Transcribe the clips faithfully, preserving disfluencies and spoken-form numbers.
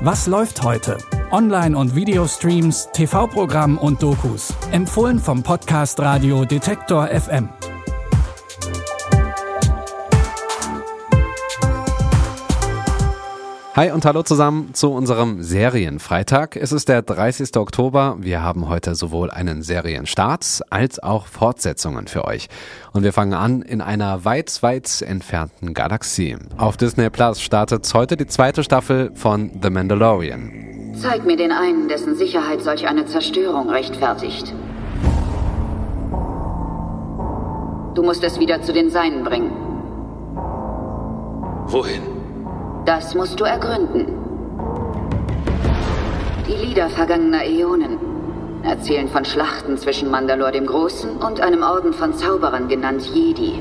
Was läuft heute? Online- und Videostreams, T V-Programm und Dokus. Empfohlen vom Podcast Radio Detektor F M. Hi und hallo zusammen zu unserem Serienfreitag. Es ist der dreißigster Oktober. Wir haben heute sowohl einen Serienstart als auch Fortsetzungen für euch. Und wir fangen an in einer weit, weit entfernten Galaxie. Auf Disney Plus startet heute die zweite Staffel von The Mandalorian. Zeig mir den einen, dessen Sicherheit solch eine Zerstörung rechtfertigt. Du musst es wieder zu den Seinen bringen. Wohin? Das musst du ergründen. Die Lieder vergangener Äonen erzählen von Schlachten zwischen Mandalore dem Großen und einem Orden von Zauberern genannt Jedi.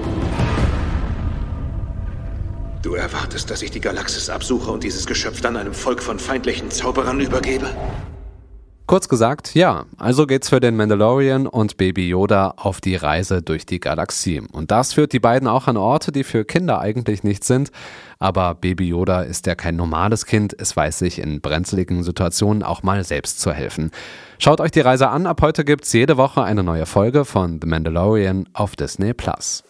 Du erwartest, dass ich die Galaxis absuche und dieses Geschöpf dann einem Volk von feindlichen Zauberern übergebe? Kurz gesagt, ja, also geht's für den Mandalorian und Baby Yoda auf die Reise durch die Galaxie. Und das führt die beiden auch an Orte, die für Kinder eigentlich nicht sind. Aber Baby Yoda ist ja kein normales Kind, es weiß sich in brenzligen Situationen auch mal selbst zu helfen. Schaut euch die Reise an, ab heute gibt's jede Woche eine neue Folge von The Mandalorian auf Disney Plus.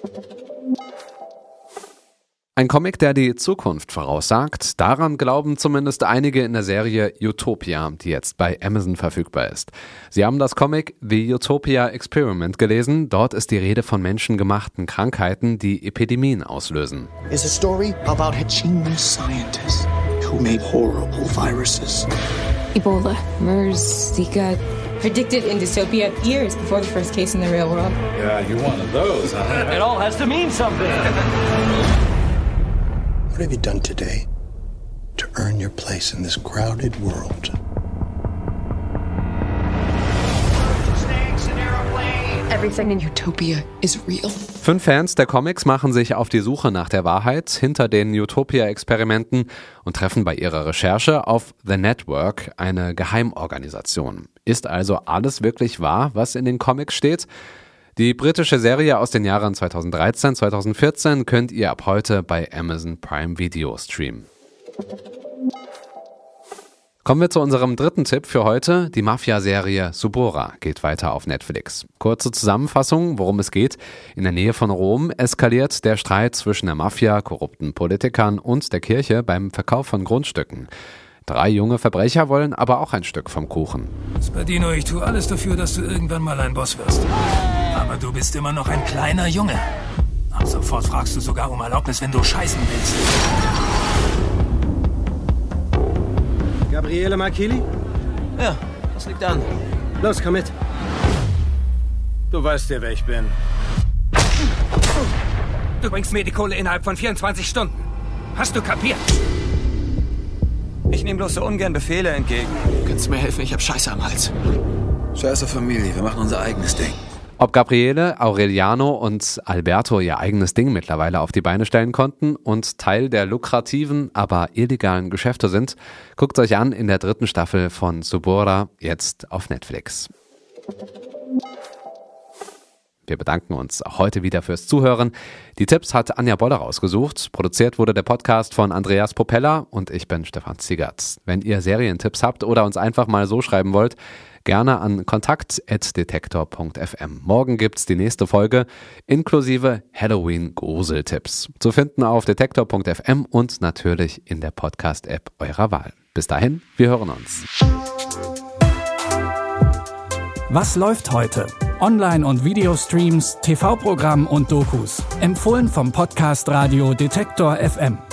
Ein Comic, der die Zukunft voraussagt, daran glauben zumindest einige in der Serie Utopia, die jetzt bei Amazon verfügbar ist. Sie haben das Comic The Utopia Experiment gelesen. Dort ist die Rede von menschengemachten Krankheiten, die Epidemien auslösen. Is a story about a genius scientist who made horrible viruses. Ebola, MERS, Zika. Predicted in dystopia years before the first case in the real world. Yeah, you're one of those, huh? It all has to mean something. What have you done today to earn your place in this crowded world? Everything in Utopia is real. Fünf Fans der Comics machen sich auf die Suche nach der Wahrheit hinter den Utopia-Experimenten und treffen bei ihrer Recherche auf The Network, eine Geheimorganisation. Ist also alles wirklich wahr, was in den Comics steht? Die britische Serie aus den Jahren zweitausenddreizehn, zweitausendvierzehn könnt ihr ab heute bei Amazon Prime Video streamen. Kommen wir zu unserem dritten Tipp für heute. Die Mafia-Serie Suburra geht weiter auf Netflix. Kurze Zusammenfassung, worum es geht. In der Nähe von Rom eskaliert der Streit zwischen der Mafia, korrupten Politikern und der Kirche beim Verkauf von Grundstücken. Drei junge Verbrecher wollen aber auch ein Stück vom Kuchen. Spadino, ich tue alles dafür, dass du irgendwann mal ein Boss wirst. Aber du bist immer noch ein kleiner Junge. Ab sofort fragst du sogar um Erlaubnis, wenn du scheißen willst. Gabriele Marchili? Ja, was liegt an? Los, komm mit. Du weißt ja, wer ich bin. Du bringst mir die Kohle innerhalb von vierundzwanzig Stunden. Hast du kapiert? Ich nehme bloß so ungern Befehle entgegen. Kannst du mir helfen? Ich hab Scheiße am Hals. Scheiße Familie, wir machen unser eigenes Ding. Ob Gabriele, Aureliano und Alberto ihr eigenes Ding mittlerweile auf die Beine stellen konnten und Teil der lukrativen, aber illegalen Geschäfte sind, guckt euch an in der dritten Staffel von Suburra, jetzt auf Netflix. Wir bedanken uns auch heute wieder fürs Zuhören. Die Tipps hat Anja Boller rausgesucht. Produziert wurde der Podcast von Andreas Popella und ich bin Stefan Ziegert. Wenn ihr Serientipps habt oder uns einfach mal so schreiben wollt, gerne an kontakt at detektor punkt f m. Morgen gibt's die nächste Folge inklusive Halloween-Gruseltipps. Zu finden auf detektor punkt f m und natürlich in der Podcast-App eurer Wahl. Bis dahin, wir hören uns. Was läuft heute? Online- und Videostreams, T V-Programm und Dokus. Empfohlen vom Podcast Radio Detektor F M.